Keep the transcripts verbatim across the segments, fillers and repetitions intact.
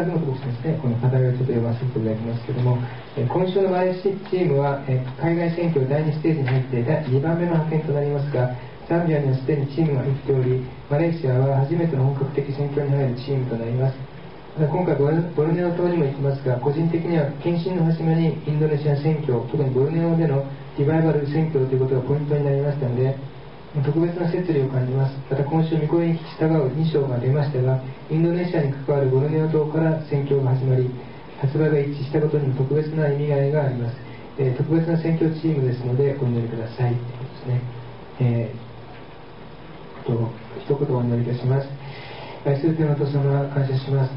東牧師ですね、この課題をちょっと読ませていただきますけれども、えー、今週のマレーシチームは、えー、海外選挙だいにステージに入ってだいにばんめの派遣となりますが、ザンビアにはすでにチームが入っており、マレーシアは初めての本格的選挙に入るチームとなります。また今回ボルネオ島にも行きますが、個人的には献身の始めにインドネシア選挙、特にボルネオでのリバイバル選挙ということがポイントになりましたので、特別な摂理を感じます。また今週、御声に従うに章が出ましたが、インドネシアに関わるボルネオ島から選挙が始まり、発売が一致したことにも特別な意味合いがあります。えー、特別な選挙チームですので、お祈りください。ということですね。えー、と一言お祈りいたします。愛する天のお父様、感謝します。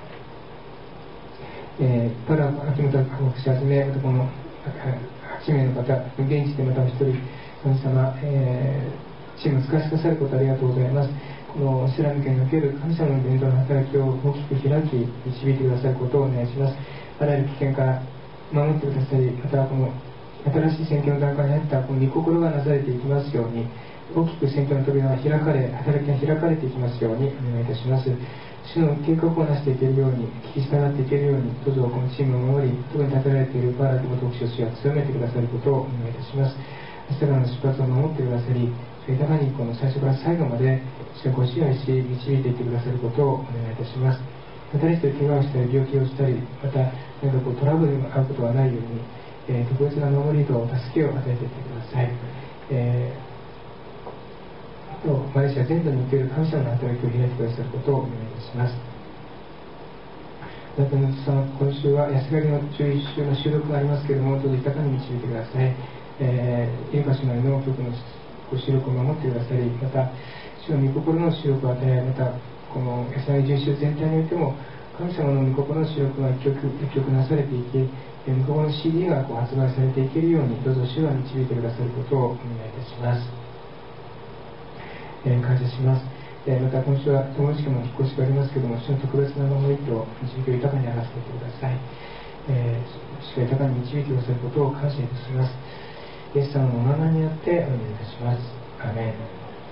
えー、パラ秋元牧師はじめ、またこのはちめいの方、現地でまたお一人、神様、えー、チームを使わせてくださることありがとうございます。このスラム圏における神様の伝道の働きを大きく開き、導いてくださることをお願いします。あらゆる危険から守ってくださり、またこの新しい選挙の段階に入ったこの御心がなされていきますように、大きく選挙の扉が開かれ、働きが開かれていきますようにお願いいたします。主の計画をなしていけるように、聞き従っていけるように、どうぞこのチームを守り、特に立てられているパーラティモ特使を強めてくださることをお願いいたします。明日からの出発を守ってくださり、豊かにこの最初から最後まで主をご支配し、導いていってくださることをお願いいたします。誰一人怪我をしたり、病気をしたり、また何かこうトラブルに遭うことがないように、えー、特別な守りと助けを与えていってください。えー、マレーシア全土における感謝の働きを開いてくださることをお願いいたします。また、今週は安らぎのじゅういっ週の収録がありますけれども、どうぞ豊かに導いてください。えー、イルカ姉妹の曲のご収録を守ってくださり、また主の御心の収録を与え、またこの安らぎじゅういっ週全体においても神様の御心の収録が一曲一曲なされていき、御心の シーディー がこう発売されていけるように、どうぞ主が導いてくださることをお願いいたします。えー、感謝します。えー、また今週は友近も引っ越しがありますけれども、主の特別な守りと導きを豊かに表していってください。えー、主が豊かに導いてくださることを感謝いたします。イエス様のお名前によってお願いいたします。アーメン。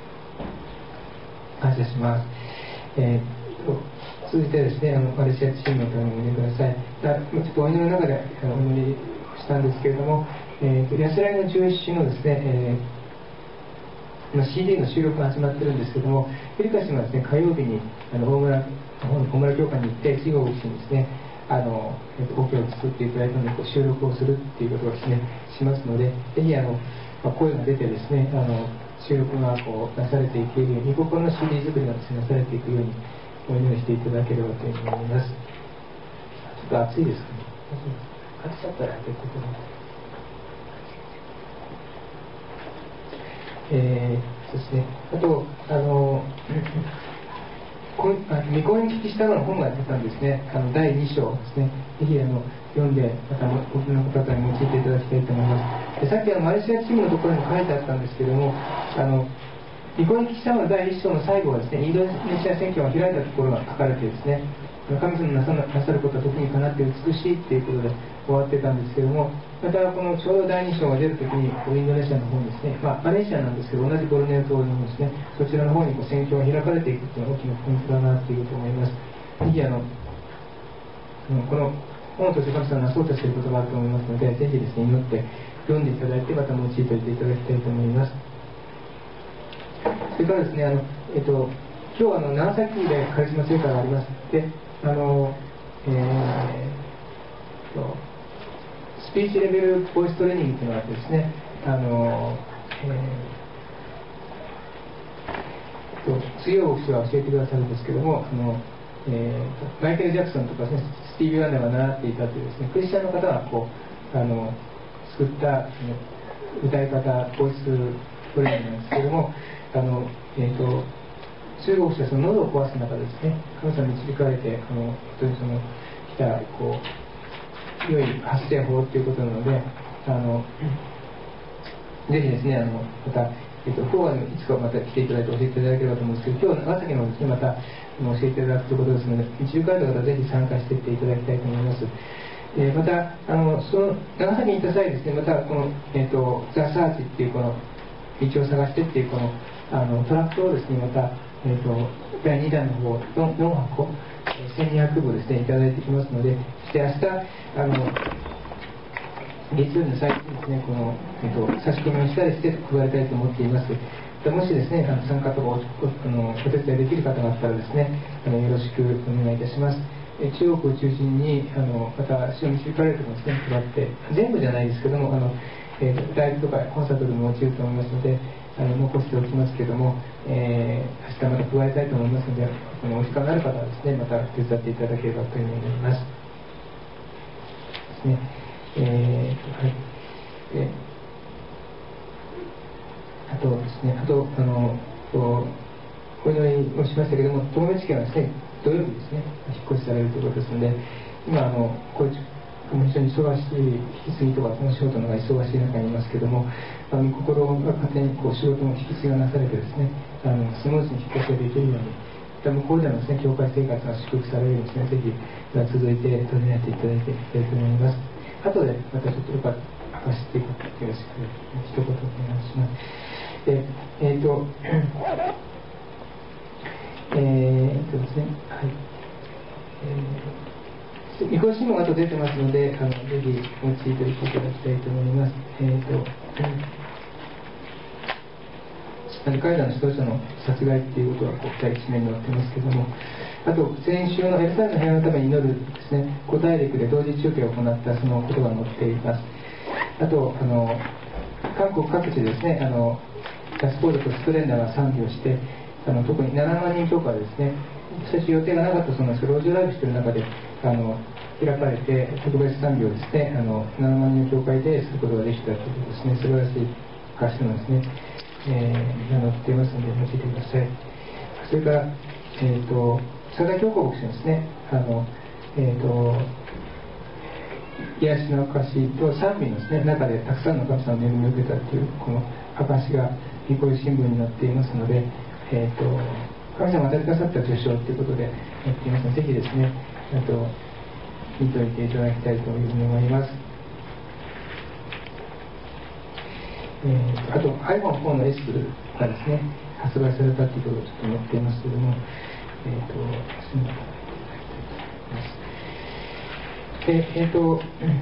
感謝します。えー、続いてですね、あのマレーシアチームのためにお祈りください。だちょっとお祈りの中でお祈りしたんですけれども、えー、安らぎのじゅういっ週のですね、えー、シーディー の収録が始まってるんですけれども、エリカ氏がですね、火曜日にあの大村大村教会に行って、次号牧師にですね、あのオケを作っていただいたので収録をするっていうことをですねしますので、ぜひあの、まあ、声が出てですね、あの収録がこうなされていけるように、御心の シーディー 作りがですねなされていくようにお祈りしていただければというふうに思います。ちょっと暑いですかね。暑かったら開けてください。えー、そうですね。あとあのこ御声に聞き従うの本が出たんですね。あのだいに章ですね。ぜひあの読んで、また多くの方に用いていただきたいと思います。でさっきあのマレーシアチームのところに書いてあったんですけれども、あの御声に聞き従うだいいっ章の最後はですね、インドネシア選挙が開いたところが書かれてですね、神様のなさなさることは時にかなって美しいということで終わってたんですけれども、またこのちょうどだいに章が出るときにこうインドネシアの方にですね、まあ、マレーシアなんですけど同じボルネオ島にですね、そちらの方にこう選挙が開かれていくというのは大きなポイントだなということを思います。ぜひあのこの本を通して神様がなそうとしていることがあると思いますので、ぜひですね祈って読んでいただいて、また用いておいていただきたいと思います。それからですね、あのえっと今日はあの長崎でカリスマ聖火があります。であのえー、とスピーチレベルボイストレーニングというのがあってですね、あの、えー、と杉尾牧師が教えてくださるんですけども、あの、えー、マイケル・ジャクソンとかですね、スティービー・ワンダーが習っていたというですね、クリスチャンの方がこうあの作った歌い方ボイストレーニングなんですけども、あの、えーと中国者はその喉を壊す中でですね、神様に導かれて、あの本当にその来たこう良い発声法ということなので、あのぜひですね、あのまた、えっと、フォーはいつかまた来ていただいて教えていただければと思うんですけど、今日長崎のですね、また教えていただくということですので、一流会の方はぜひ参加していっていただきたいと思います。えー、またあのその長崎に行った際ですね、またこの、えっと、ザ・サーチっていうこの道を探してっていうこのあのトラックをですね、またえー、とだいにだんの方よん箱せんにひゃくぶですねいただいてきますので、そして明日あの月曜日の最近ですね、この、えっと、差し込みをしたりして配りたいと思っています。もしですね、あの参加とか お, お, あのお手伝いできる方があったらですね、あのよろしくお願いいたします。え中国を中心にあのまた塩見導かれるところですね、配って、全部じゃないですけども、あの、えー、ライブとかコンサートでも落ちると思いますので、あの残しておきますけども、えー、明日また加えたいと思いますので、このお時間のある方はですね、また手伝っていただければというふうに思います。ですね。えーとはいえー、あとですね、あとあのお祈りをしましたけども、友達家はですね、土曜日ですね、引っ越しされるということですので、今あのこういう非常に忙しい、引き継ぎとかこの仕事のが忙しい中にいますけども、あの心が勝手にこう仕事の引き継ぎがなされてですね、あのスムーズに引っ越しができるように、向こうでのですね、教会生活が祝福されるようにですね、ぜひ続いて取り組んでいただいていきたいと思います。後でまたちょっとよかったら明かしていくことよろしく一言お願いします。でえっ、ー、とえー、っとですね、はい。えー、見越しも後出てますので、あのぜひ用いていただきたいと思います。えー、っと、アルカイダの指導者の殺害ということがこう第一面に載ってますけども、あと先週のエルサレムの平和のために祈るですね、五大陸で同時中継を行ったそのことが載っています。あとあの韓国各地でですね、あのガスポールとストレンダーが賛美をして、あの特にななまんにん教会でですね、最初予定がなかったその路上ライブしている中であの開かれて特別賛美をですね、あのななまんにん教会ですることができたということですね、素晴らしい歌詞のですね、えー、が載っていますので、見てください。それから、えーと、佐田教皇牧師のですね、あの、えーと、癒しの証と賛美のですね、中でたくさんの神様の恵みを受けたという、この証が日光新聞に載っていますので、えーと、神様が与えてくださった受賞ということで載っていますので、ぜひですね、あと見ておいていただきたいというふうに思います。えー、あと アイフォンフォー の S がですね発売されたということをちょっと載っていますけれども、えーとすみませんえーと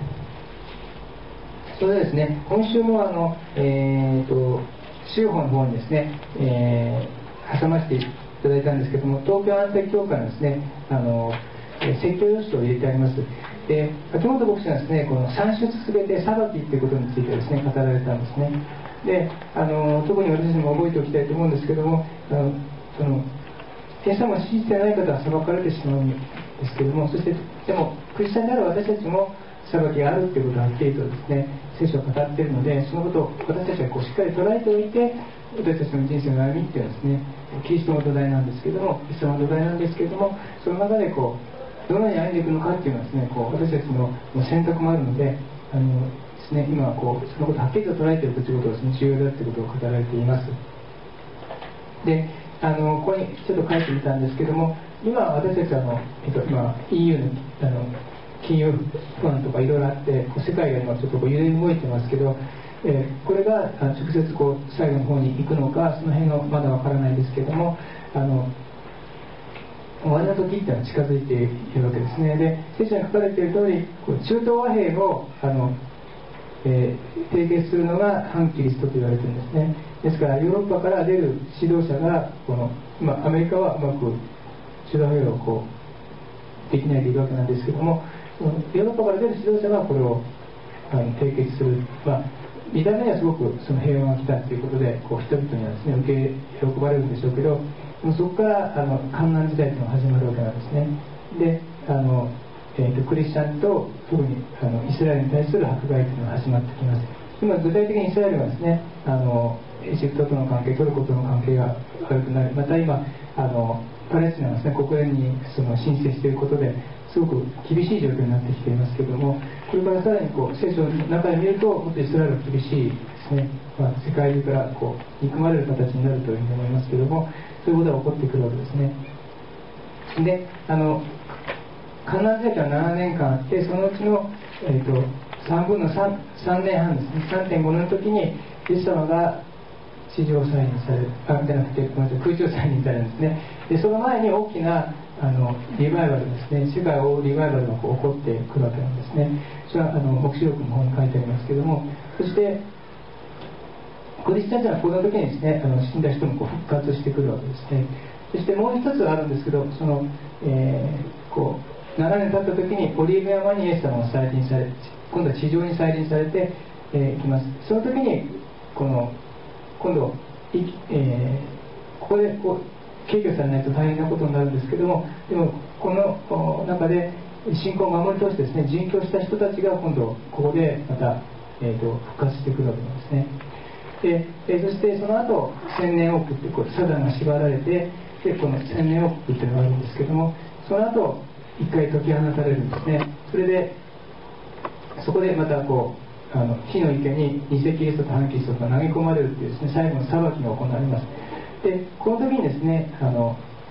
それでですね、今週もあの、えーと州法の方にですね、えー、挟ませていただいたんですけども、東京安定協会のですね、あの説教用紙を入れてあります。で、秋元牧師がですね、この算出すべて裁きということについてですね、語られたんですね。で、あの特に私も覚えておきたいと思うんですけども、あのそのイエス様を信じてない方は裁かれてしまうんですけども、そしてでもクリスチャンである私たちも裁きがあるということをはっきりとですね、聖書を語っているので、そのことを私たちはこうしっかり捉えておいて、私たちの人生の歩みっていうのはですね、キリストの土台なんですけども、イエス様の土台なんですけれども、その中でこうどのように歩んでいくのかっていうのはですね、こう私たちの選択もあるので、あのですね、今はこうそのことをはっきりと捉えていくということがですね、重要だということを語られています。で、あのここにちょっと書いてみたんですけども、今私たちはあの、えっと、今 イーユー のあの金融不安とかいろいろあって、こう世界が今ちょっとこう揺れ動いてますけど、えー、これが直接こう最後の方に行くのか、その辺がまだわからないですけども、あの終わりの時っていうのは近づいているわけですね。で、聖書に書かれている通り、こう中東和平をあの、えー、締結するのが反キリストと言われているんですね。ですからヨーロッパから出る指導者がこの、まあ、アメリカはうまく中東和平をこうできないでいるわけなんですけども、ヨーロッパから出る指導者がこれをあの締結する、まあ、見た目にはすごくその平和が来たということでこう人々にはですね受け喜ばれるんでしょうけど、そこからあの観難時代というのが始まるわけなんですね。であの、えー、とクリスチャンと特にあのイスラエルに対する迫害というのが始まってきます。今具体的にイスラエルはですね、あのエジプトとの関係、トルコとの関係が悪くなり、また今あのパレスチナがですね国連にその申請していることですごく厳しい状況になってきていますけれども、これからさらにこう聖書の中で見るともっとイスラエルは厳しいですね、まあ、世界中からこう憎まれる形になるというふうに思いますけれども、そういうことが起こってくるわけですね。で、あの観覧時代はななねんかんあって、そのうちの、えー、とさんぶんの 3, 3年半ですね、さんてんごねんの時にイエス様が地上再臨される、あ、じゃなくて、ごめんなさい、空中再臨されるんですね。で、その前に大きなあのリバイバルですね、世界を覆うリバイバルがこう起こってくるわけなんですね。それはあの黙示録の方に書いてありますけれども、そしてクリスチャンというのはこの時にですね、あの死んだ人もこう復活してくるわけですね。そしてもう一つあるんですけど、その、えー、こうななねん経った時にオリーブ山にイエス様が再臨され、今度は地上に再臨されて、えー、いきます。その時にこの今度、えー、ここでこう軽挙されないと大変なことになるんですけども、でもこの中で信仰を守り通してですね、殉教した人たちが今度ここでまた、えー、と復活してくるわけなんですね。で、えー、そしてその後千年王国ってこうサダンが縛られて、でこの千年王国っていうのがあるんですけども、その後一回解き放たれるんですね。それでそこでまたこうあの火の池に偽キリストと反キリストが投げ込まれるというですね、最後の裁きが行われます。でこの時にですね、あの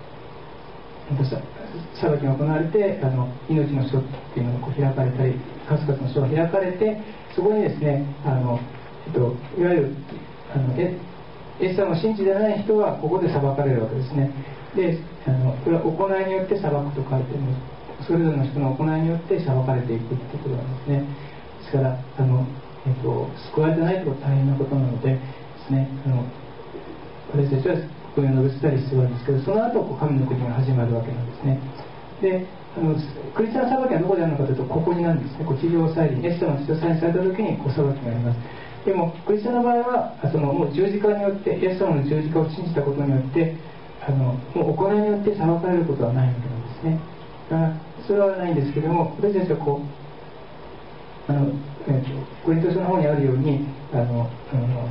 裁きが行われて、あの命の書っていうのがこう開かれたり、数々の書が開かれて、そこにですね、あの、えっと、いわゆるあのエエス様を信じてない人はここで裁かれるわけですね。で、あのこれは行いによって裁くと書いてます。それぞれの人の行いによって裁かれていくっていうことなんですね。ですからあの、えっと、救われてないということは大変なことなのでですね、あの私たちはここに述べ伝える必要があるんですけど、その後こう神の国が始まるわけなんですね。で、あのクリスチャン裁きはどこであるのかというと、ここになんですね。こう地上再臨、イエス様の地上再臨された時にこう裁きがあります。でもクリスチャンの場合はそのもう十字架によって、イエス様の十字架を信じたことによってあのもう行いによって裁かれることはないわけなんですね。だからそれはないんですけども、私たちはこうあの、えー、とコリント書の方にあるように、あのあの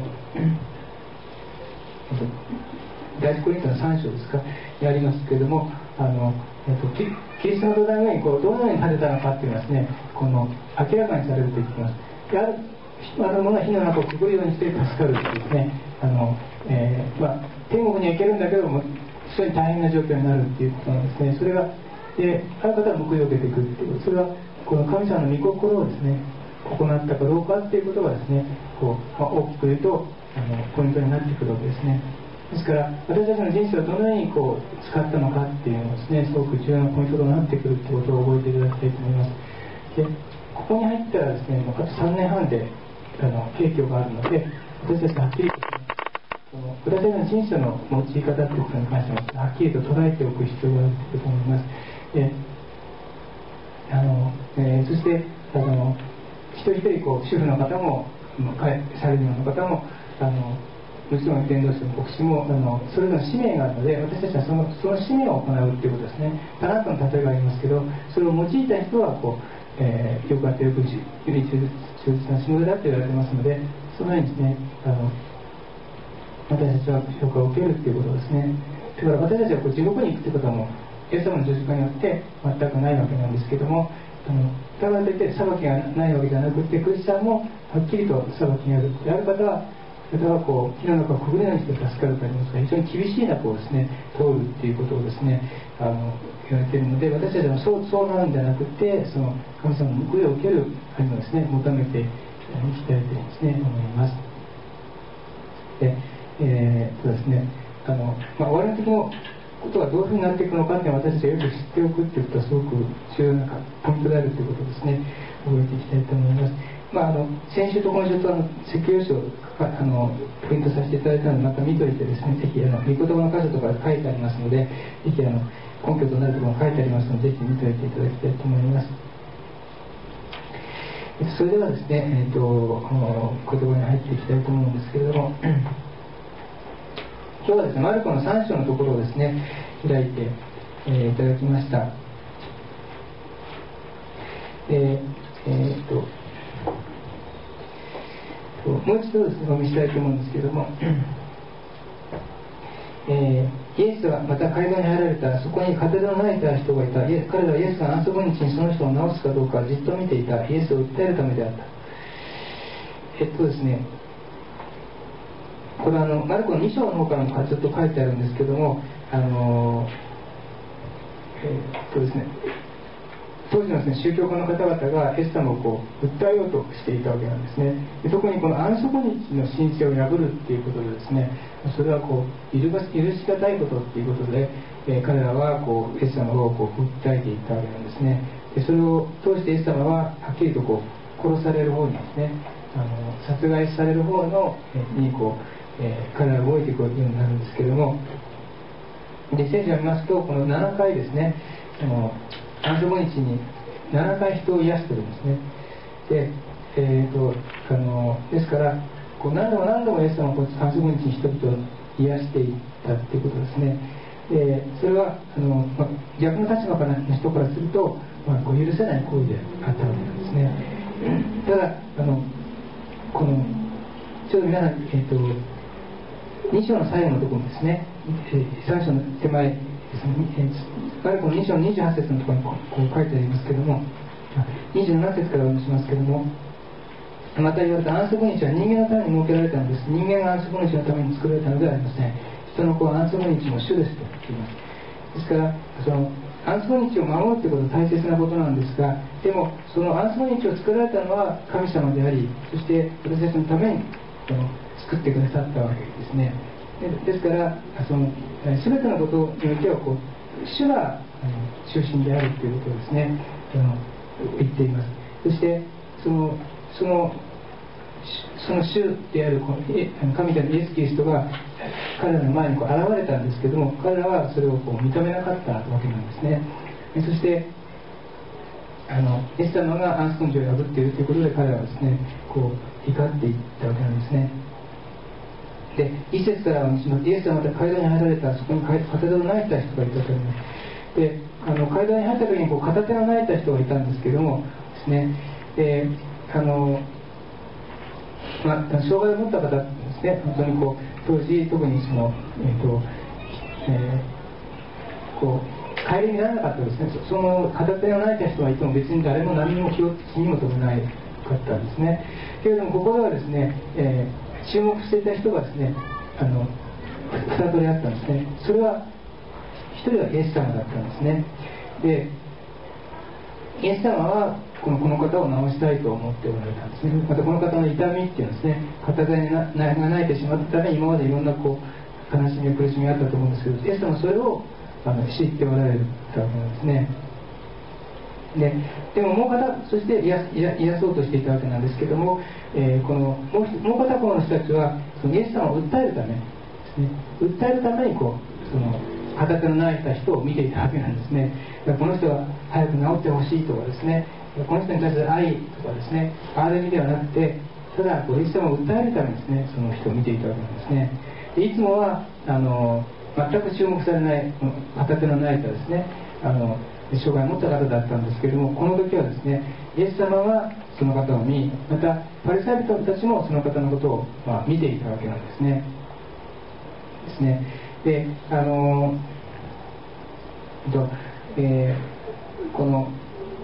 第一コリントのさん章ですかにありますけれども、あの、えっと、キ, キリストの土台の上にこうどのように立てたのかっていうのはですね、この明らかにされると言っています。で、あるあるものは火の中をくぐるようにして助かるというですね、あの、えーまあ、天国には行けるんだけども非常に大変な状況になるっていうことなんですね。それがである方は報いを受けてくるっていうこと、それはこの神様の御心をですね行ったかどうかっていうことがですね、こう、まあ、大きく言うとあのポイントになってくるわけですね。ですから私たちの人生をどのようにこう使ったのかっていうのがですね、すごく重要なポイントとなってくるっていうことを覚えていただきたいと思います。でここに入ったらですね、もうあとさんねんはんであの景況があるので、私たちははっきりとその私たちの人生の用い方ということに関してははっきりと捉えておく必要があるということを思います。であの、えー、そしてあの一人一人こう主婦の方もサラリーマンの方もあのもちろん伝道師の牧師もあのそれぞれの使命があるので、私たちはそのその使命を行うということですね。タラントの例えがありますけど、それを用いた人はこう、えー、よくあってよくより忠実な仕事だと言われてますので、そのようにですね、あの私たちは評価を受けるということですね。だから私たちはこう地獄に行くということはもうイエス様の十字架によって全くないわけなんですけども、あのだからといって裁きがないわけじゃなくて、クリスチャンもはっきりと裁きがある。である方はまたはこう火の中をくぐれない人が助かるとありますが、非常に厳しい中をですね通るっていうことをですねあの言われているので、私たちはそうそうなるんじゃなくて、その神様の報いを受ける神をですね求めていきたいとですね思います。で、えー、っとですねあの、まあ、我々的なことがどういうふうになっていくのかっていうのを私たちがよく知っておくっていうことはすごく重要なポイントであるということをですね覚えていきたいと思います。まあ、あの先週と今週とあの説教書をあのプリントさせていただいたので、また見といてですね、ぜひあの御言葉の箇所とか書いてありますので、ぜひあの根拠となるところも書いてありますので、ぜひ見といていただきたいと思います。それではですね、えー、と言葉に入っていきたいと思うんですけれども、今日はですねマルコのさん章のところをですね開いて、えー、いただきました。でえー、ともう一度ですねお見せしたいと思うんですけれども、えー、イエスはまた街道に入られた。そこに片手の泣いた人がいた。彼らはイエスが安息日にその人を治すかどうかじっと見ていた。イエスを訴えるためであった。えっとですねこれはあのマルコのに章の方からもずっと書いてあるんですけども、あのえー、っとですね当時のですね、宗教家の方々がイエス様をこう訴えようとしていたわけなんですね。で特にこの安息日の神聖を破るっていうことでですね、それはこう許しがたいことっていうことで、えー、彼らはこうイエス様をこう訴えていったわけなんですね。でそれを通してイエス様ははっきりとこう殺される方にですね、あの殺害される方のにこう、えー、彼らが動いていくようになるんですけれども、で聖書を見ますとこのななかいですね、あの安息日にななかい人を癒してるんですね。で、えー、とあのですからこう何度も何度もイエス様は安息日に人々を癒していったということですね。でそれはあの、ま、逆の立場からの人からすると、まあ、こう許せない行為であったわけなんですね。ただあのこのちょっと皆さん、えー、とに章の最後のところにですね、さん章の手前ですね、あれこのに章のにじゅうはち節のところにこう書いてありますけども、にじゅうなな節からお読みしますけども、また言われた安息日は人間のために設けられたのです。人間が安息日のために作られたのではありません。人の子は安息日の主ですと言います。ですからその安息日を守るということは大切なことなんですが、でもその安息日を作られたのは神様であり、そして私たちのためにその作ってくださったわけですね。でですからその全てのことにおいてはこう主が中心であるということをですね、あの言っています。そしてそのそのその主である神であるイエス・キリストが彼らの前にこう現れたんですけども、彼らはそれをこう認めなかったわけなんですね。そしてあのイエス様が安息日を破っているということで彼らはですねこう怒っていったわけなんですね。で一節からはイエス様が街道に入られたらそこに片手の泣いた人がいたというね。であの街道に入った時にこう片手の泣いた人がいたんですけどもですね、であのまあ、障害を持った方ですね、本当にこう当時特にその、えーとえー、こう帰りにならなかったですね。その片手を泣いた人がいても別に誰も何も気を気にも留めなかったんですね。けれどもここではですね、えー、注目していた人がですねあのふたとりあったんですね。それは一人はイエス様だったんですね。でイエス様はこのこの方を治したいと思っておられたんですね。またこの方の痛みっていうのはですね、片手が泣いてしまったために今までいろんなこう悲しみや苦しみがあったと思うんですけど、イエス様はそれをあの知っておられたわけなんですね。で, でももう片そして癒癒そうとしていたわけなんですけども、えー、このもうもう片方の人たちはそのイエス様を訴えるためですね、訴えるためにこうその片手の泣いた人を見ていたわけなんですね。この人は早く治ってほしいとかですね、この人に対する愛とかですね、ある意味ではなくて、ただイエス様を訴えるためにですね、その人を見ていたわけなんですね。でいつもはあの全く注目されない片手の泣いたですね、あの障害を持った方だったんですけれども、この時はですね、イエス様はその方を見、またパリサイ人たちもその方のことを、まあ、見ていたわけなんですね。ですね。で、あのと、えー、この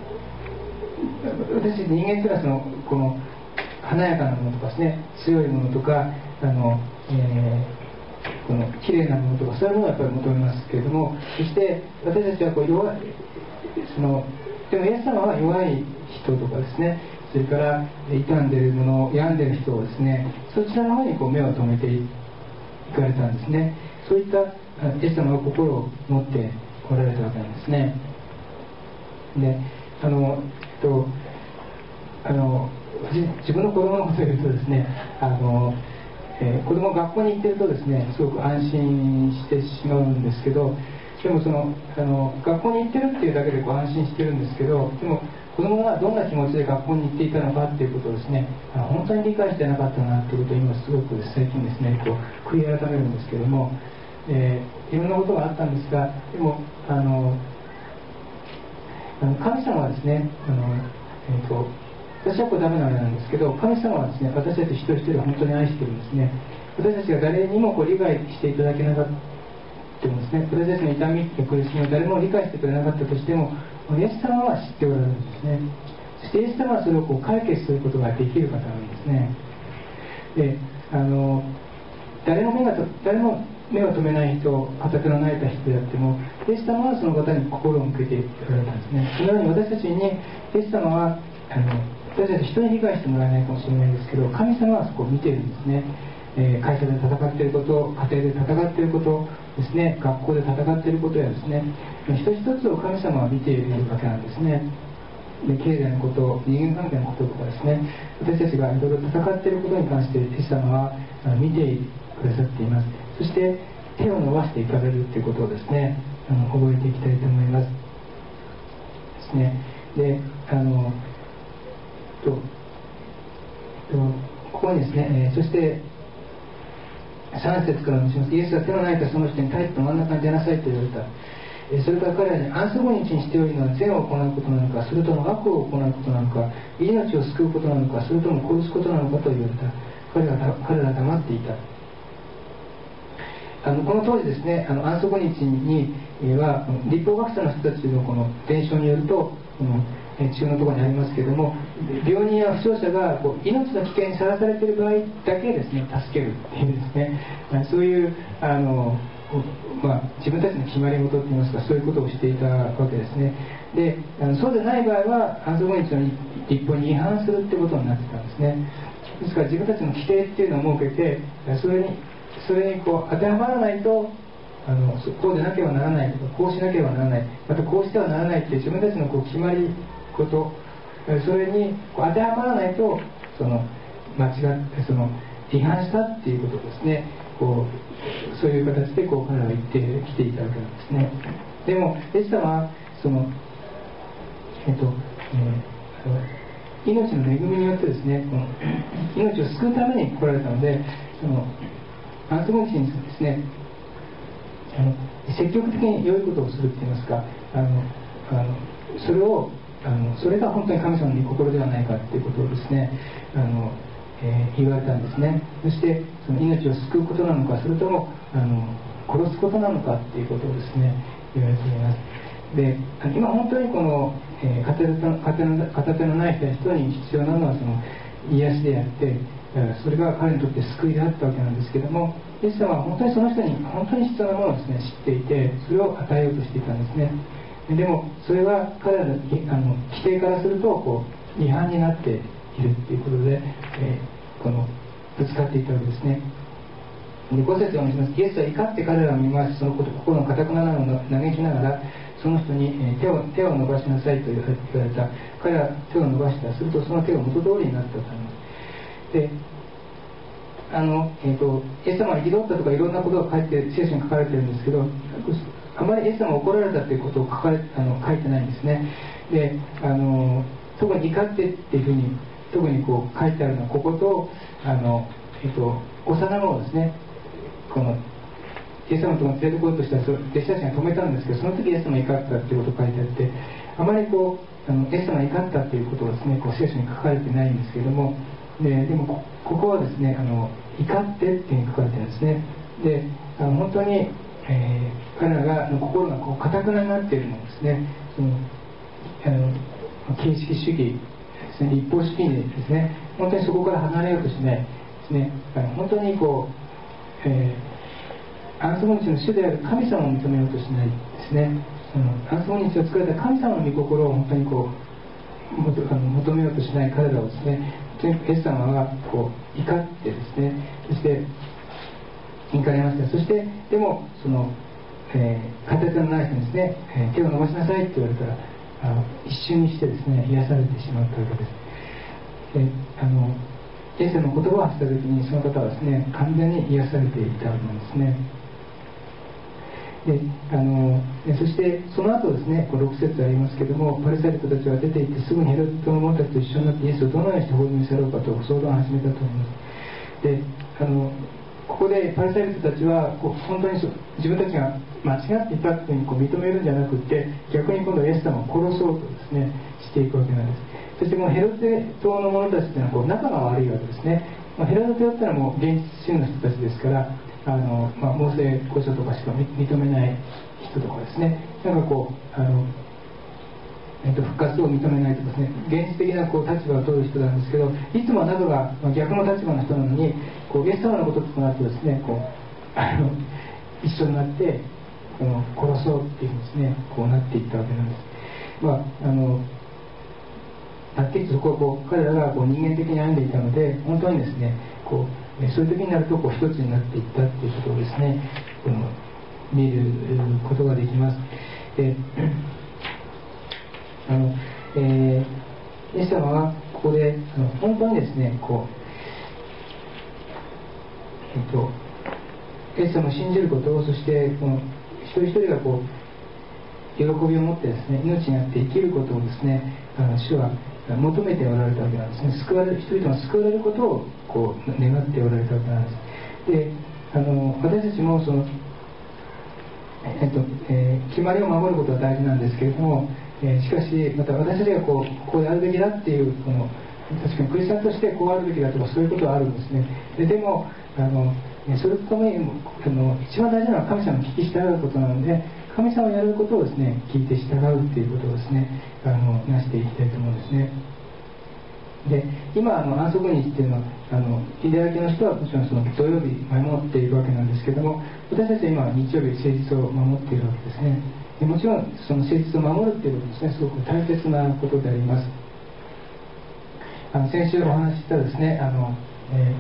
私たち人間というのはそのこの華やかなものとかですね、強いものとかあの、えー、この綺麗なものとかそういうものをやっぱり求めますけれども、そして私たちはこう弱いそのでもイエス様は弱い人とかですね、それから傷んでいるもの、病んでいる人をですね、そちらの方にこう目を留めていかれたんですね。そういったイエス様の心を持っておられたわけなんですね。で、あの、えっと、あの自分の子供のことを言うとですね、あの、えー、子供が学校に行ってるとですね、すごく安心してしまうんですけど、でもそのあの学校に行ってるっていうだけでこう安心してるんですけど、でも子供がどんな気持ちで学校に行っていたのかっていうことをですね、あ本当に理解してなかったなっていうことを今すごく最近ですね、こう悔い改めるんですけども、えー、いろんなことがあったんですが、でもあのあの神様はですね、あの、えー、と私はこれダメなあれなんですけど、神様はですね、私たち一人一人を本当に愛してるんですね。私たちが誰にもこう理解していただけなかったでもですね、私たちの痛みや苦しみを誰も理解してくれなかったとしても、イエス様は知っておられるんですね。そしてイエス様はそれをこう解決することができる方なんですね。で、あの誰も目が誰も目を留めない人、畑のないた人であっても、イエス様はその方に心を向けておられたんですね。そのように私たちにイエス様はあの私たち人に理解してもらえないかもしれないですけど、神様はそこを見ているんですね。えー、会社で戦っていること、家庭で戦っていることですね、学校で戦っていることやですね、一つ一つを神様は見ているわけなんですね。で経済のこと、人間関係のこととかですね、私たちがいろいろ戦っていることに関してイエス様は見てくださっています。そして手を伸ばしていかれるということをですね、あの覚えていきたいと思いますですね。であのととここにですね、えー、そしてさん節から申します。イエスは手のないたその人に立って真ん中に出なさいと言われた。それから彼らに安息日にしておるのは善を行うことなのか、それとも悪を行うことなのか、命を救うことなのか、それとも殺すことなのかと言われた。彼らは彼らは黙っていた。あのこの当時ですね、あの安息日には立法学者の人たちのこの伝承によると、この中のところにありますけれども、病人や負傷者がこう命の危険にさらされている場合だけですね、助けるっていうですね、そういうあの、まあ、自分たちの決まり事といいますか、そういうことをしていたわけですね。であのそうでない場合は安息日の立法に違反するってことになってたんですね。ですから自分たちの規定っていうのを設けて、それにそれにこう当てはまらないと、あのこうでなければならないとか、こうしなければならない、またこうしてはならないっていう自分たちのこう決まりこと、それにこう当てはまらないと、その間違ってその違反したっていうことをですね、こうそういう形でこう彼らは言ってきていたわけなんですね。でもイエス様はその、えっとえー、命の恵みによってですね、この命を救うために来られたので、その安息日にですね、あの積極的に良いことをするって言いますか、あのあのそれをあのそれが本当に神様の御心ではないかっていうことをですね、あの、えー、言われたんですね。そしてその命を救うことなのか、それともあの殺すことなのかっていうことをですね、言われています。で今本当にこの、えー、片手の片手の片手のない人に必要なのはその癒しであって、それが彼にとって救いであったわけなんですけども、イエス様は本当にその人に本当に必要なものをですね、知っていて、それを与えようとしていたんですね。でもそれは彼らのあの規定からするとこう違反になっているということで、えー、このぶつかっていたわけですね。でご節をお願いします。イエスは怒って彼らを見回し、そのこと心の堅くなるのを嘆きながら、その人に、えー、手を手を伸ばしなさいと言われた。彼らは手を伸ばした。するとその手が元通りになったとあります。であの、えーと、イエス様は憤ったとかいろんなことが書いて聖書に書かれてるんですけど、あまりイエス様が怒られたということを書かれあの書いてないんですね。であの特に怒ってっていうふうに特にこう書いてあるのはこことあの、えーと、幼子をですね、このイエス様のところに連れてこようとしたら弟子たちが止めたんですけど、その時イエス様が怒ったっていうことを書いてあって、あまりこうあのイエス様が怒ったっていうことをですね、こう聖書に書かれてないんですけれども、で, でも こ, ここはですね、あの怒ってっていうふうに書かれてるんですね。であの本当に、えー、彼らがの心がこう堅くなになっているのですね、そのあの形式主義ですね、立法主義ですね、本当にそこから離れようとしないですね。あの本当にこう、えー、安息日の主である神様を認めようとしないですね。その安息日を作られた神様の御心を本当にこうもとあの求めようとしない彼らをですね、イエス様はこう怒ってですね、そして怒りました。そしてでもその、えー、片手のない人にですね、えー、手を伸ばしなさいって言われたら、あの一瞬にしてですね癒されてしまったわけです。であのイエス様の言葉を発した時にその方はですね完全に癒されていたわけなんですね。であのそしてその後ですね、こうろく節ありますけども、パリサイ人たちは出て行ってすぐにヘロデの者たちと一緒になってイエスをどのようにして放流せろうかと相談を始めたと思います。であのここでパリサイ人たちはこう本当に自分たちが間違っていたというふうにこう認めるんじゃなくて、逆に今度はイエス様を殺そうとですねしていくわけなんです。そしてこのヘロデ島の者たちというのはこう仲が悪いわけですね。まあ、ヘロデ島というのはもう現実主義の人たちですから、あの、まあ、モーセ五書とかしか認めない人とかですね、なんかこうあの、えっと、復活を認めないとかですね、現実的なこう立場を取る人なんですけど、いつもは仲が、まあ、逆の立場の人なのにこうイエス様のこととなるとですね、こうあの一緒になってこの殺そうっていうですね、こうなっていったわけなんです。まああのはっきりとそこをこう彼らがこう人間的に歩んでいたので、本当にですねこうそういう時になるとこう一つになっていったっていうことをですね、この見ることができます。であの、えー、イエス様はここであの本当にですねこう、えっと、イエス様を信じることを、そしてこの一人一人がこう喜びを持ってですね、命にあって生きることをですね、あの主は求めておられたわけなんですね。救われる人々が救われることをこう願っておられたわけなんです。であの私たちもその、えっとえー、決まりを守ることは大事なんですけれども、えー、しかしまた私たちがこうこうやるべきだっていうこの確かにクリスチャンとしてこうあるべきだとかそういうことはあるんですね。ででもあのそれとともにあの一番大事なのは神様に聞き従うことなので、神様がやることをですね聞いて従うっていうことをですねあのなしていきたいと思うんですね。で今あの安息日っていうのはあのユダヤ系の人はもちろんその土曜日守っているわけなんですけども、私たちは今日曜日誠実を守っているわけですね。でもちろんその誠実を守るっていうことですね、すごく大切なことであります。あの先週お話ししたですねあの、え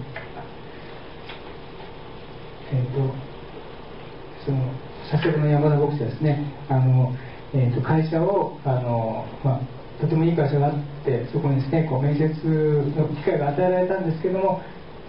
ーえー、とその佐世保の山田牧師ですね、あの、えー、と会社をあの、まあ、とてもいい会社があって、そこにですねこう面接の機会が与えられたんですけども、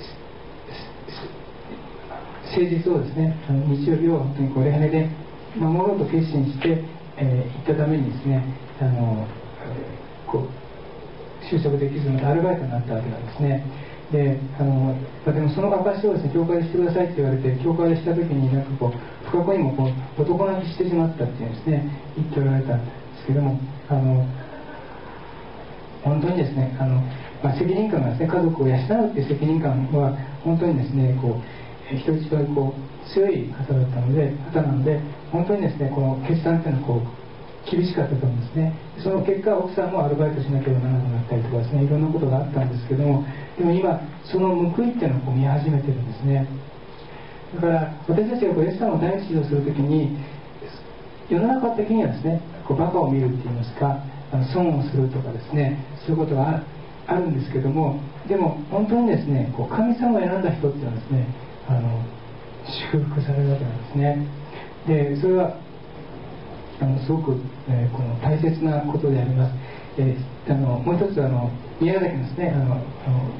誠実をですねあの日曜日を本当にこう礼拝で守ろうと決心して、えー、行ったためにですねあのこう就職できずにアルバイトになったわけなんですね。であのでもその証をですね教会でしてくださいって言われて、教会でした時になんかこう不覚にもこう男泣きしてしまったっていうんですね言っておられたんですけども、あの本当にですねあの、まあ、責任感がですね家族を養うっていう責任感は本当にですねこう人一倍こう強い方だったので方なので本当にですねこの決断っていうのはこう厳しかったと思うんですね。その結果奥さんもアルバイトしなければならなくなったりとかですねいろんなことがあったんですけども、でも今その報いっていうのをこう見始めてるんですね。だから私たちがこうイエス様を第一指導するときに世の中的にはですねこうバカを見るっていいますかあの損をするとかですねそういうことがあるんですけども、でも本当にですねこう神様が選んだ人っていうのはですねあの祝福されるわけなんですね。でそれはあのすごく、えー、この大切なことであります。えー、あのもう一つあの宮崎のですねあのあの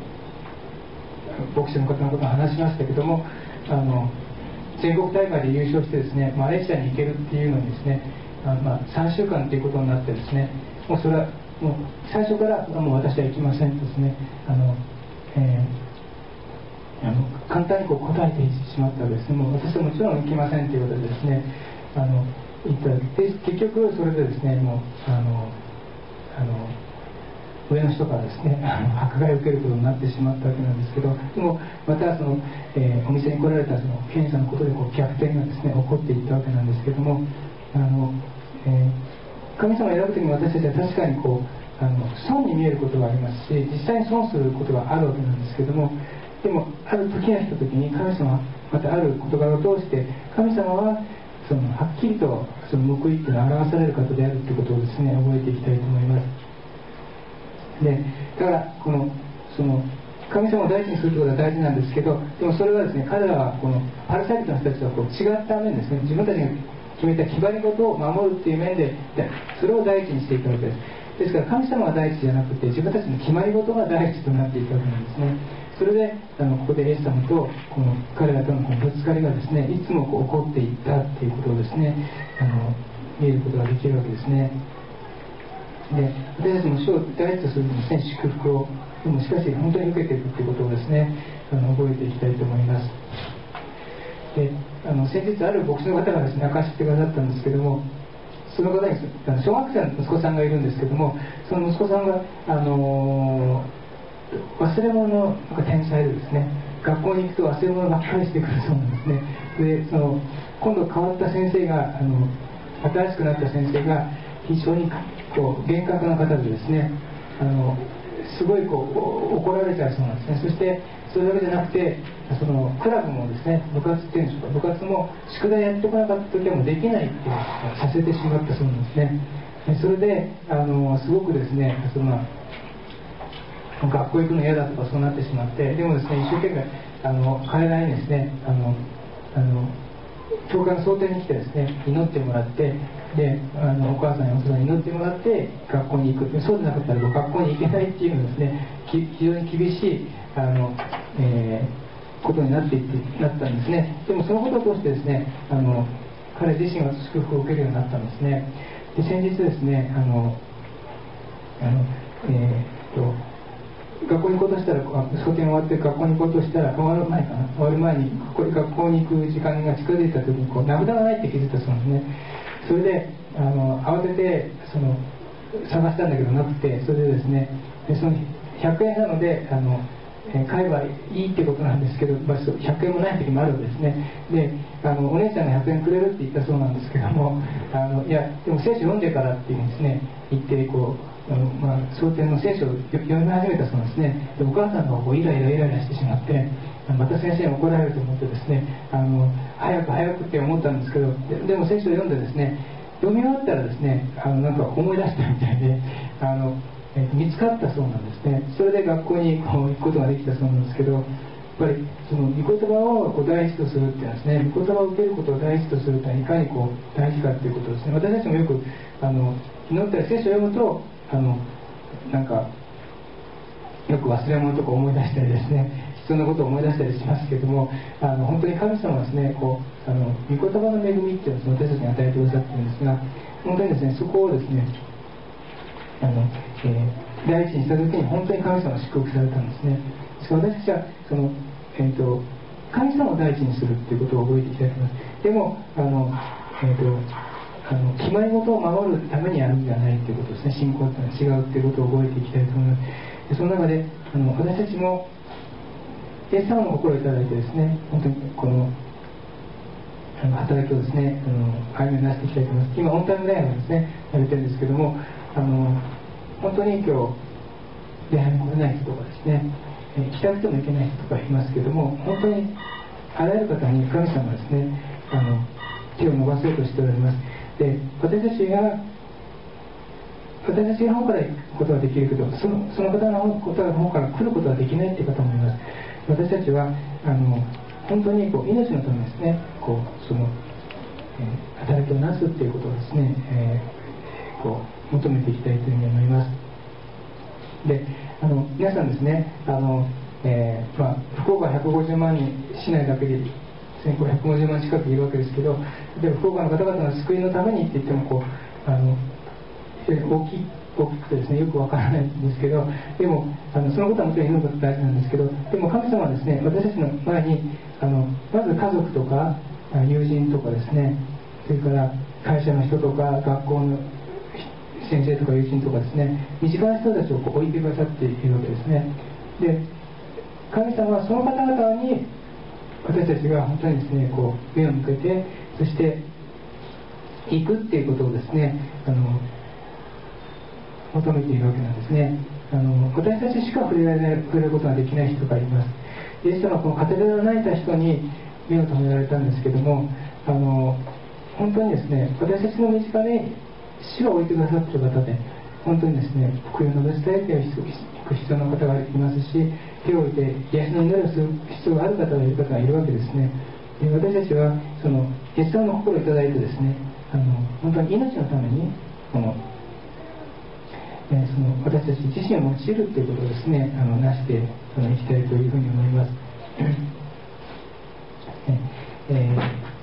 牧師の方のことを話しましたけども、あの全国大会で優勝してですねマレーシアに行けるっていうのにですねあの、まあ、さんしゅうかんということになってですねもうそれはもう最初からもう私は行きませんとですねあの、えー、あの簡単にこう答えてしまったわけですね。もう私はもちろん行きませんということでですねあの言ったで結局それでですねもうあのあの上の人からですね迫害を受けることになってしまったわけなんですけど、でもまたその、えー、お店に来られたその検査のことでこう逆転がですね起こっていったわけなんですけども、あの、えー、神様を選ぶ時に私たちは確かにこうあの損に見えることがありますし実際に損することがあるわけなんですけども、でもある時が来た時に神様はまたある事柄を通して神様はそのはっきりとその報いっていうのを表される方であるということをですね覚えていきたいと思います。でだからこのその神様を第一にするということは大事なんですけど、でもそれはですね彼らはこのパリサイ人の人たちはこう違った面ですね、自分たちが決めた決まり事を守るっていう面でそれを第一にしていくわけです。ですから神様が第一じゃなくて自分たちの決まり事が第一となっていくわけなんですね。それであのここでイエス様とこの彼らとのこのぶつかりがですねいつもこう起こっていったっていうことをですねあの見えることができるわけですね。で私たちも主を第一とするですね祝福をでもしかし本当に受けていくということをですねあの覚えていきたいと思います。であの先日ある牧師の方がですね明かしてくださったんですけども、その方に小学生の息子さんがいるんですけども、その息子さんがあの忘れ物の天才でですね学校に行くと忘れ物ばっかりしてくるそうなんですね。でその今度変わった先生があの新しくなった先生が非常にこう厳格な方でですねあのすごいこう怒られちゃうそうなんですね。そしてそれだけじゃなくて、そのクラブもですね、部活っていうんでしょうか、部活も宿題やってこなかった時はもうできないってさせてしまったそうなんですね。それであのすごくですね、その学校行くの嫌だとかそうなってしまって、でもですね、一生懸命あの彼らにですね、あのあの教会の総典に来てですね、祈ってもらって、であのお母さんやお父さんに祈ってもらって学校に行く、そうでなかったら学校に行けないっていうのですね、非常に厳しいあの、えー、ことになっていってなったんですね。でもそのことを通してですね、あの彼自身は祝福を受けるようになったんですね。で先日ですね、あのあの、えー、っと学校に行こうとしたら、総典終わって学校に行こうとしたら、終わる前かな、終わる前にこれ学校に行く時間が近づいた時にこう名札がないって気づいたそうなんですね。それであの慌ててその探したんだけどなくて、それでですね、でそのひゃくえんなのであの、えー、買えばいいってことなんですけど、まあ、ひゃくえんもない時もあるんですね。であのお姉ちゃんがひゃくえんくれるって言ったそうなんですけども、あのいやでも聖書読んでからっていうふうにですね言ってこうあのまあ、蒼天の聖書を読み始めたそうですね。でお母さんがこうイライライライラしてしまって、また先生に怒られると思ってですね、あの早く早くって思ったんですけど、で, でも聖書を読んでですね、読み終わったらですね、あのなんか思い出したみたいで、あのえ見つかったそうなんですね。それで学校にこう行くことができたそうなんですけど、やっぱりその御言葉をこう第一とするっていうのはですね、御言葉を受けることを第一とするといかにこう大事かっていうことですね。私たちもよくあの祈ったり聖書を読むと、あのなんかよく忘れ物とか思い出したりですね、必要なことを思い出したりしますけれども、あの本当に神様はですね、こうあの御言葉の恵みっていうのを私たちに与えてくださっているんですが、本当にですね、そこをですね、あの、えー、第一にした時に本当に神様が祝福されたんですね。ですから私たちはその、えーと、神様を第一にするっていうことを覚えていきたいと思います。でもあの、えーとあの決まり事を守るためにやるんじゃないということですね。信仰というのは違うということを覚えていきたいと思います。でその中であの私たちもイエス様の心をいただいてですね、本当にこのあの働きをですね、あの歩みをなしていきたいと思います。今オンタイム礼拝をですねやれてるんですけども、あの本当に今日礼拝に来れない人とかですね、え来たくてもいけない人とかいますけども、本当にあらゆる方に神様はですね、あの手を伸ばそうとしております。で私たちが私たちの方から行くことはできるけど、そのその方の方から来ることはできないという方もいます。私たちはあの本当にこう命のためですね、こうその、えー、働きをなすということをですね、えー、こう求めていきたいというふうに思います。であの皆さんですね、あの、えーまあ、福岡ひゃくごじゅうまんにん、市内だけでひゃくごじゅうまん近くいるわけですけど、例えば福岡の方々の救いのためにって言ってもこうあの大きい大きくてですね、よくわからないんですけど、でもあのそのことはもちろん祈ること大事なんですけど、でも神様はですね、私たちの前にあのまず家族とか友人とかですね、それから会社の人とか学校の先生とか友人とかですね、身近な人たちをこう置いてくださっているわけですね。で神様はその方々に私たちが本当にですね、こう目を向けて、そして行くっていうことをですね、あの求めているわけなんですね。あの私たちしか触れられない、触れることができない人がいます。イエス様はこのカテドラルを泣いた人に目を留められたんですけども、あの本当にですね、私たちの身近に死を置いてくださっている方で、本当にですね、福音を述べ伝えていく必要な方がいますし、手を置いて癒しの祈りをする必要がある方がいる方がいるわけですね。で私たちはそのイエス様の心をいただいてですね、あの本当に命のためにこのえー、その私たち自身を用いるということをですね、あのなしていきたいというふうに思います。え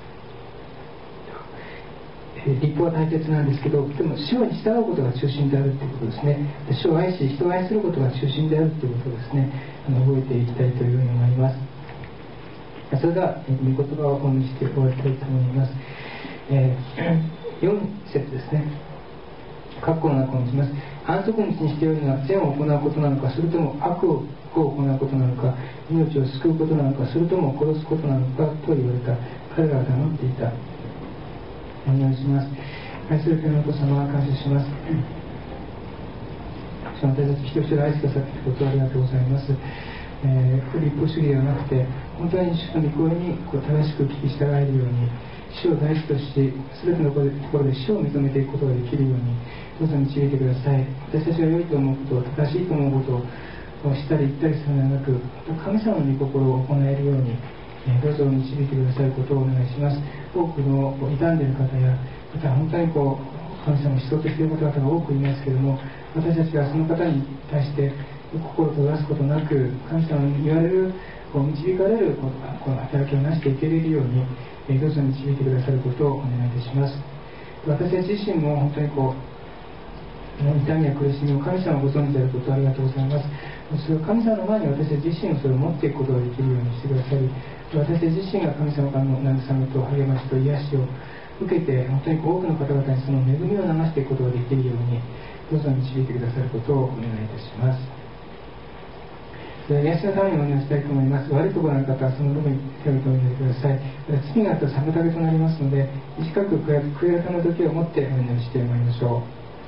ー、立法は大切なんですけど、でも主に従うことが中心であるということですね。主を愛し、人を愛することが中心であるということをですね、あの覚えていきたいというふうに思います。それでは、えー、御言葉をお見せして終わりたいと思います。えー、よん節ですね。括弧の中を見ます。安息日にしてよいのは善を行うことなのか、それとも悪を行うことなのか、命を救うことなのか、それとも殺すことなのかと言われた。彼らは黙っていた。お願いします。愛する天のお父様、感謝します。私たち一人一人愛してくださっていることをありがとうございます。 えー、立法主義ではなくて、本当に主の御声にこう正しく聞き従えるように、主を第一とし、すべてのところで主を認めていくことができるように、どうぞ導いてください。私たちが良いと思うこと、正しいと思うことをしたり言ったりするのではなく、神様の御心を行えるように、えー、どうぞ導いてくださることをお願いします。多くの傷んでいる方や、また本当にこう神様を必要としている方々が多くいますけれども、私たちがその方に対して心を閉ざすことなく、神様に言われる、こう導かれるこの働きをなしていけれるように、えー、どうぞ導いてくださることをお願いいたします。私たち自身も本当にこう痛みや苦しみを神様をご存知であることをありがとうございます。それを神様の前に私たち自身もそれを持っていくことができるようにしてくださり、私たち自身が神様からの慰めと励ましと癒しを受けて、本当に多くの方々にその恵みを流していくことができるように、どうぞ導いてくださることをお願いいたします。癒しのためにお願いしたいと思います。悪いところのある方はその部分に手を止めてください。罪があったら妨げとなりますので、短く悔い改めの時を持ってお祈りしてまいりましょう。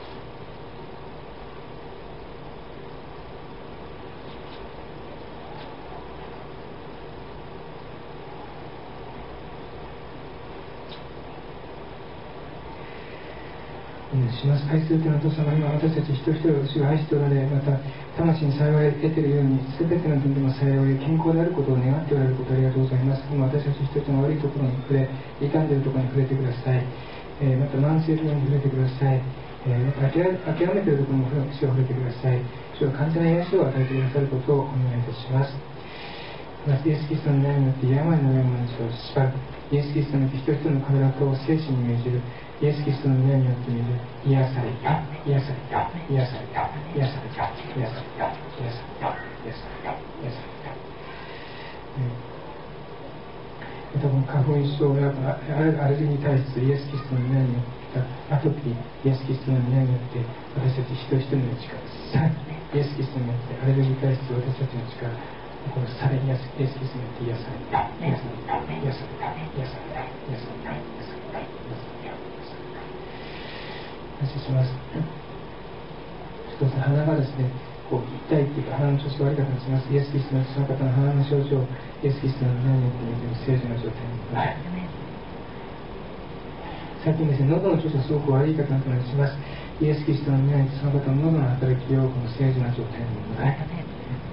します。愛する天のお父様、今私たち一人一人を主が愛しておられ、また魂に幸いを得ているように、すべての分でも幸いを健康であることを願っておられることをありがとうございます。今私たち一人一人の悪いところに触れ、傷んでいるところに触れてください。えー、また慢性病に触れてください。えー、また諦めているところに主を触れてください。主は完全な癒しを与えてくださることをお願いいたします。イエス・キリストの皆によって病の病の主を縛る。イエス・キリストによって一人一人の体と精神に命じる。イエス・キリストの皆によって見る。癒された、癒された、癒された、癒された、癒された、癒された、癒された、癒された。またこの花粉症やアレルギー体質、イエス・キリストの皆によってアトピー、イエス・キリストの皆によって私たち一人一人の力、さらにイエス・キリストによってアレルギー体質、私たちの力、このさらにイエス・キリストによって癒された、癒された、癒された、癒された、癒された、癒された、癒された、癒された。感謝します。一つ鼻がですね、こう痛いというか鼻の調子が悪かったりします。イエス・キリストのその方の鼻の症状、イエス・キリストの皆によって正常な状態になります。最近ですね、喉の調子がすごく悪い方なんかにします。イエス・キリストの皆にその方の喉の働きをこの正常な状態に戻られた。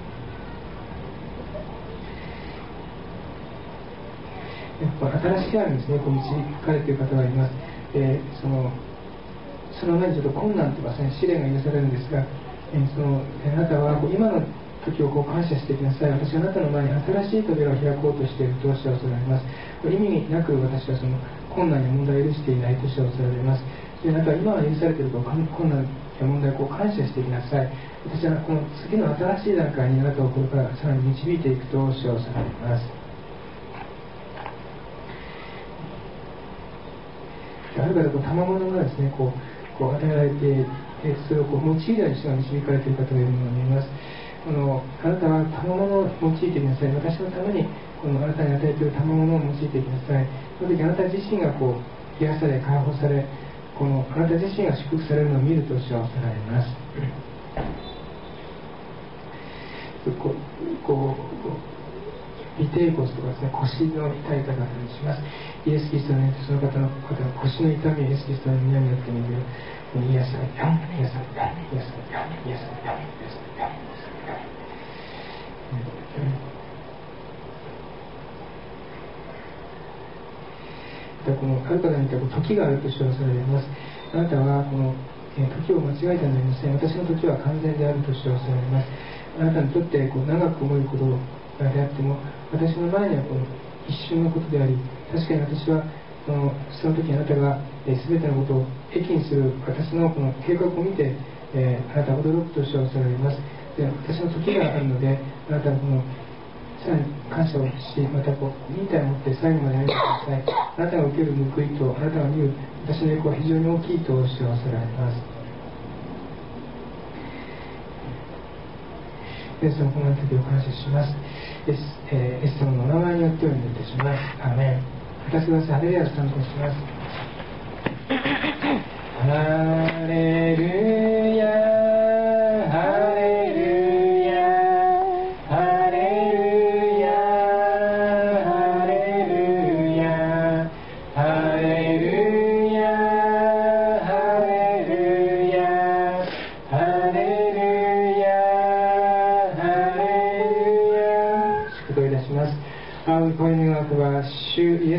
新しいあるんですね、こう導かれている方がいます。えー、そのその前にちょっと困難とか、ね、試練が許されるんですが、えー、そのあなたはこう今の時をこう感謝してください。私はあなたの前に新しい扉を開こうとしているとおっしゃられます。意味なく私はその困難や問題を許していないとおっしゃられます。で、あなたは今は許されている困難や問題をこう感謝していきなさい。私はこの次の新しい段階にあなたをこれからさらに導いていくとおっしゃられます。ある方こう賜物がですね、こうこう与えられて、それをこう用いるようにして導かれている方がいるのが見えます。このあなたは賜物を用いていきなさい。私のためにこのあなたに与えている賜物を用いていきなさい。その時あなた自身がこう癒され解放され、このあなた自身が祝福されるのを見るとおっしゃられます。こうこう尾てい骨とかですね、腰の痛い方がします。イエス・キリストのその方の方の腰の痛みをイエス・キリストの皆によって見る。癒された、癒された、癒された、癒された、癒された、癒された。またこのある方に言った時があると称されます。あなたはこの時を間違えたのでありません。私の時は完全であると称されます。あなたにとってこう長く思うことであっても、私の前にはこの一瞬のことであり、確かに私はそのその時あなたが全てのことを益にする私のこの計画を見て、えー、あなたは驚くと称されます。で、私の時があるので、あなたはこのさらに感謝をし、またこう忍耐を持って最後まで歩んでください。あなたが受ける報いとあなたが見る私の栄光は非常に大きいと称されます。イエス様、この時を感謝します。イエス、えー、イエス様のお名前によってお祈りいたします。アーメン。私がハレルヤを賛美します。ハレルヤ、ハレルヤ、ハレ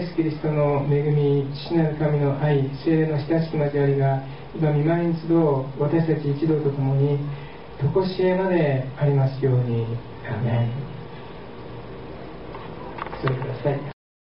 ス・キリストの恵み、父なる神の愛、聖霊の親しき交わりが今御前に集う私たち一同と共に常しえまでありますように。アーメン。それください。